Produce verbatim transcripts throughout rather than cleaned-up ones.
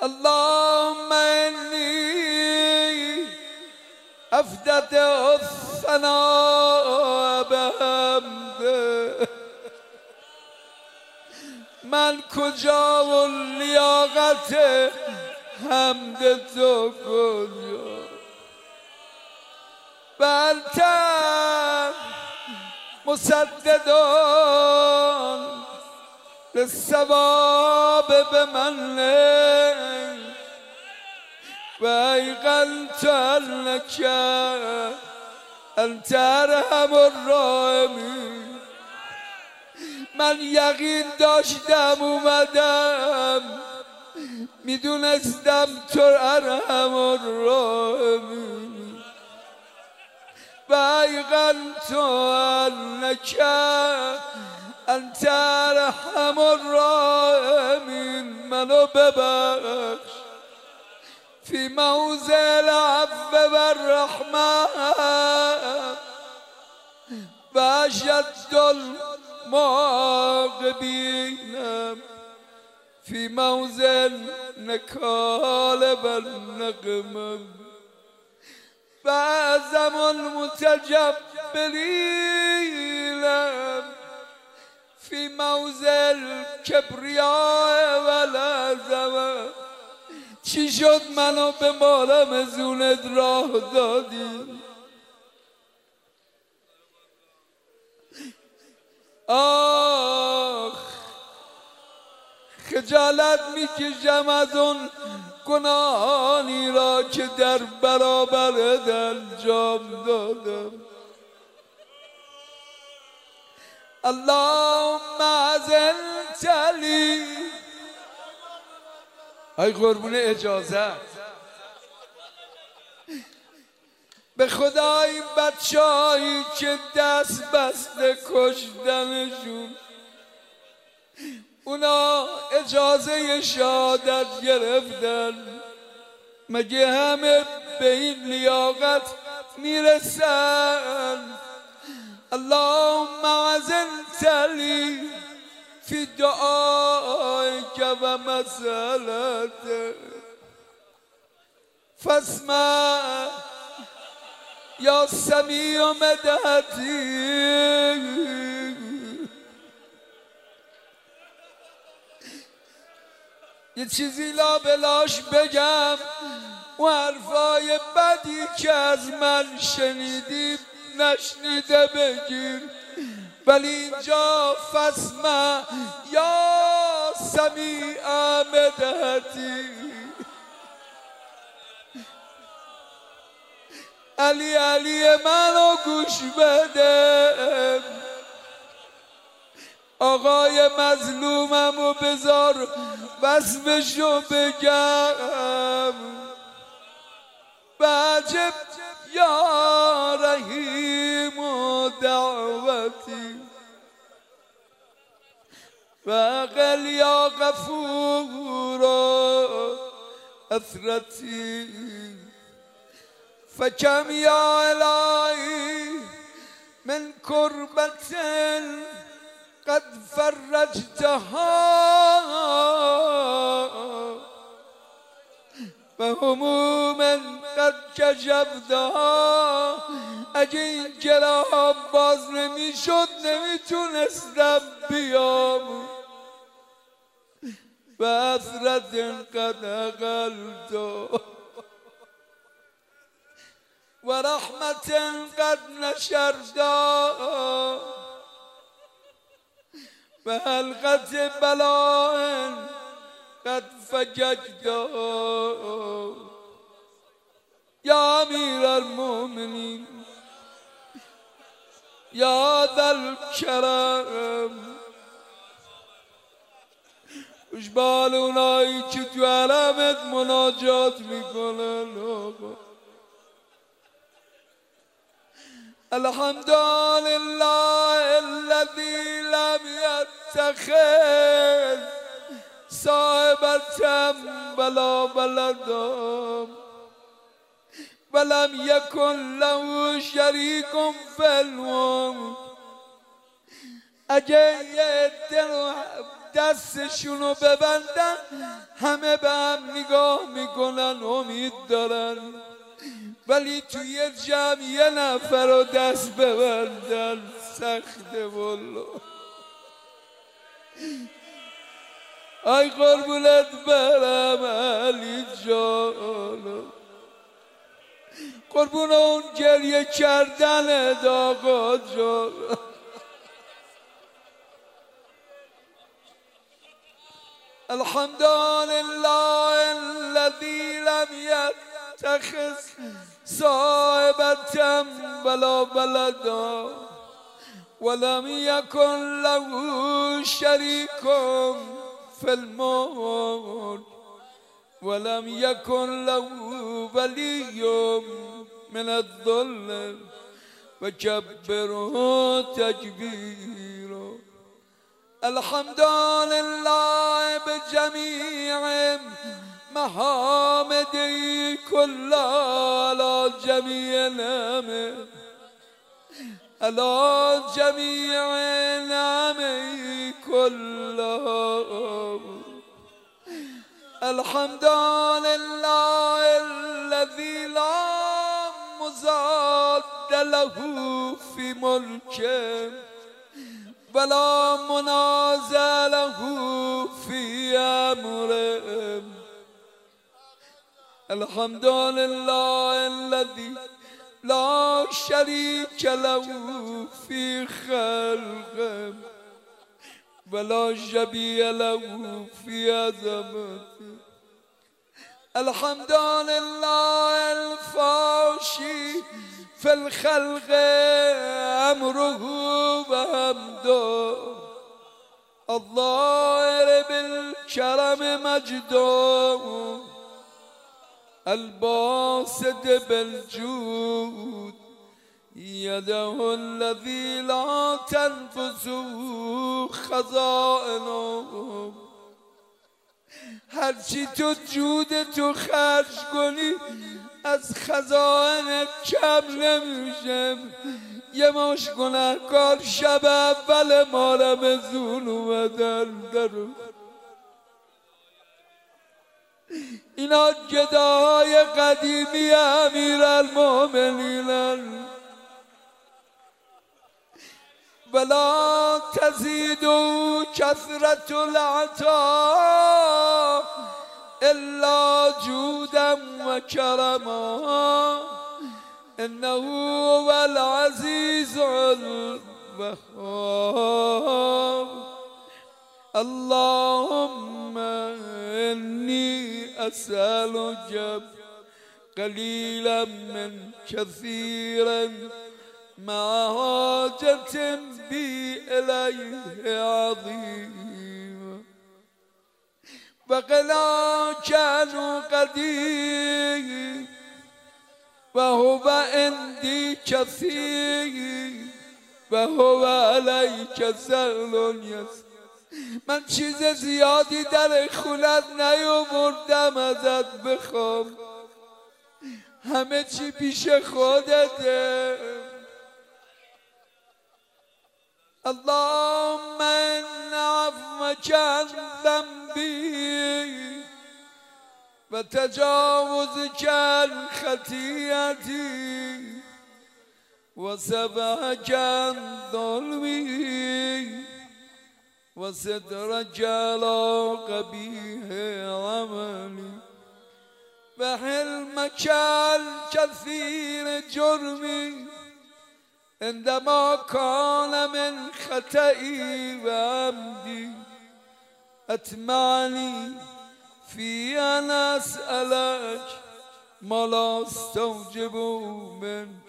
اللهم إني أفتتح الثناء بحمده. من کجا و لیاقت حمد تو کجا؟ بلتر مسددان للثواب بمنه و ایقنت انک انت ارحم الراحمین. من یقین داشتم اومدم، میدونستم تو ارحم الراحمین و ایقنت انک انت ارحم الراحمین. منو ببخش فی موضع العفو والرحمة و اشد المعاقبین فی موضع النکال والنقمة و اعظم المتجبرین فی موضع الکبریاء والعظمة. چی شد منو به بالا مزونت راه دادی؟ آخ خجالت میکشم از اون گناهانی را که در برابرت انجام دادم. اللهم اذنت لی. ای قربون اجازت به خدا این بچه هایی که دست بسته کشتنشون، اونا اجازه شهادت گرفتن، مگه همه به این لیاقت میرسن؟ اللهم اذنت لی فی دعائک و مسألتک فاسمع یا سمیع مدحتی. یه چیزی لا بلاش بگم، و حرفای بدی که از من شنیدی نشنیده بگیر، ولی اینجا فاسمع یا سمیع مدحتی. علی علی منو گوش بده، آقای مظلوممو بذار وصفشو بگم. وعجب یا رحیم و دعوتی و اقل یا غفور اثرتی. فکم یا الهی من کربت قد فرجتها و هموم قد کشفتها. اگه این کلام باز نمیشد نمیتونستم بیام. و اثرت قد اقلت و رحمت قد نشردا و حلقت بلاء قد فججدا. یا امیر المؤمنین یا ذا الکرم، خوشبال اونایی که تو علمت مناجات میکنن. الحمد لله الذي لم يتخذ صاحبة ولا ولدا ولم يكن له شريك في الملك. اگه یه عده رو دستشونو ببندن همه به هم نگاه میکنن امید دارن، ولی توی جمع یه نفر رو دست ببندن سخته والله. ای قربونت برم علی جان، قربون اون گریه کردن آقا جان. الحمد لله الذي لم يتخذ صاحبة ولا ولدا ولم يكن له شريك في الملك ولم يكن له ولي من الذل وكبره تكبيرا. الحمد لله بجميع محامده كلها على جميع نعمه على جميع نعمه كلها. الحمد لله الذي لا مضاد له في ملكه ولا منازع له في امره. الحمد لله الذي لا شريك له في خلقه ولا شبيه له في عظمته. الحمد لله الفاشي في الخلق امره وحمده الظاهر بالكرم مجده الباسط بالجود يده الذي لا تنفذ خزائنه. هرچی تو جود تو خرج کنی از خزائن کم نمیشه. یه ماش گناهکار شب اول ما رمضون اومدن درو اینا گداهای قدیمی امیرالمومنینن. ولا تزيد كثرة العطاء إلا جودا وكرما إنه هو العزيز الوهاب. اللهم إني أسألك قليلا من كثيرا مع حاجة بي إليه عظيمة وقنا كانوا قدير وهو عندي كثير وهو عليك سهل يسر. من چیز زیادی در خونت نیاوردم ازت بخوام، همه چی پیش خودته. اللهم إن عفوك عن ذنبي وتجاوزك عن خطيئتي وسبحك عن ظلمي وسترك على قبيح عملي وحلمك عن كثير جرمي عندما كان من خطئي وعمدي. أتمعني في أن أسألك ما لا استوجب منك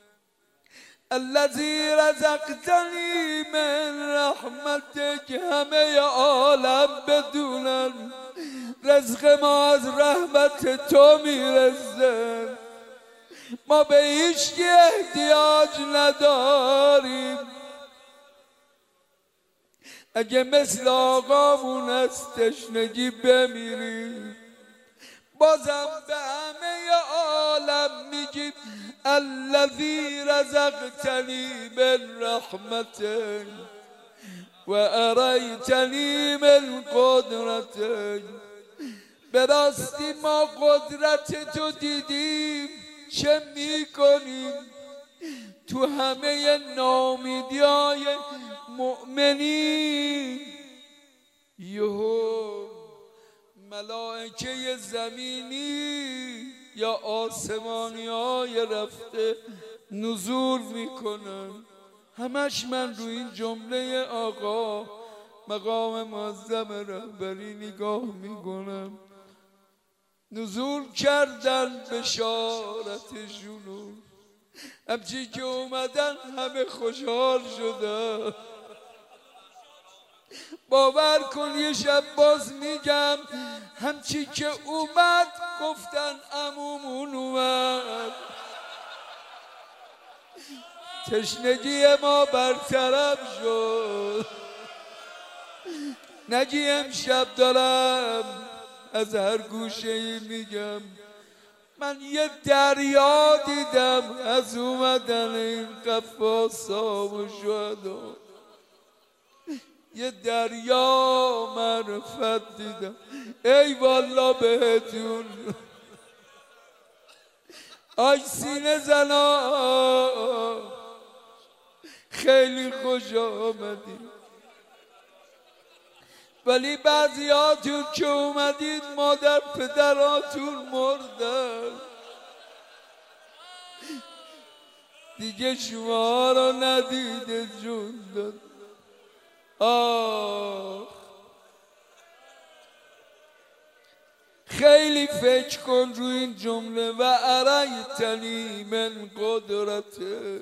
الذي رزقتني من رحمتك. همه عالم بدونن رزق ما از رحمت تو میرسه، ما به هیچ احتیاج نداریم. اگه مثل آقامون از تشنگی بمیریم بازم به همه عالم میگیم الذی رزقتنی من رحمتک و اریتنی من قدرتک. به راستی ما قدرت تو دیدیم، چه میکنیم؟ تو همه نامیدی های مؤمنین یهو ملائکه زمینی یا آسمانی های رفته نزول میکنن. همش من رو این جمله آقا مقام معظم رهبری نگاه میکنم. نزول کردن بشارتشونو، همچی که اومدن همه خوشحال شدن. باور کن یه شب باز میگم همچی که اومد گفتن عمومون اومد. تشنگی ما برطرف شد. نگی امشب دارم از هر گوشه ای میگم من یه دریا دیدم از اومدن این قفاصا و شهدا. یه دریا معرفت دیدم. ای والا بهتون آی سینه زنا خیلی خوش آمدید، ولی بعضیاتون که اومدید مادر پدراتون مردن دیگه شما رو ندیده جون داد. آه خیلی فکر کن روی این جمله. و اریتنی من قدرته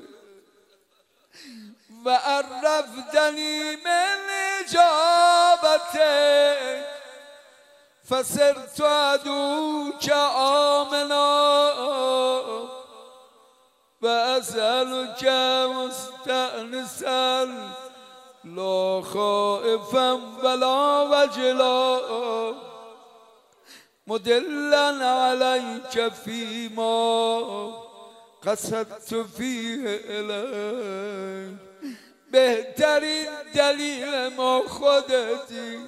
و عرفتنی من اجابته فصرت عدوک آمنا و اسألک مستأنسا لا خائفا ولا وجلا مدلا علیک فیما قصدت فیه الیک. بهترین دلیل ما خودتی.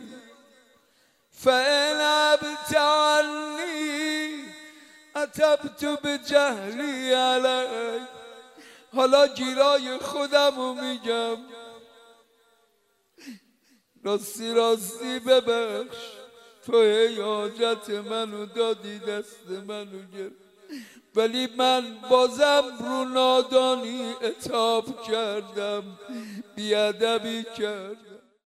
فإن ابت عنی اتبت بجهلی علیک. حالا گیرای خودمو میگم، راستی راستی ببخش. تو ای حاجت منو دادی دست منو گرفت، ولی من بازم رو نادانی عتاب کردم، بیادبی کردم.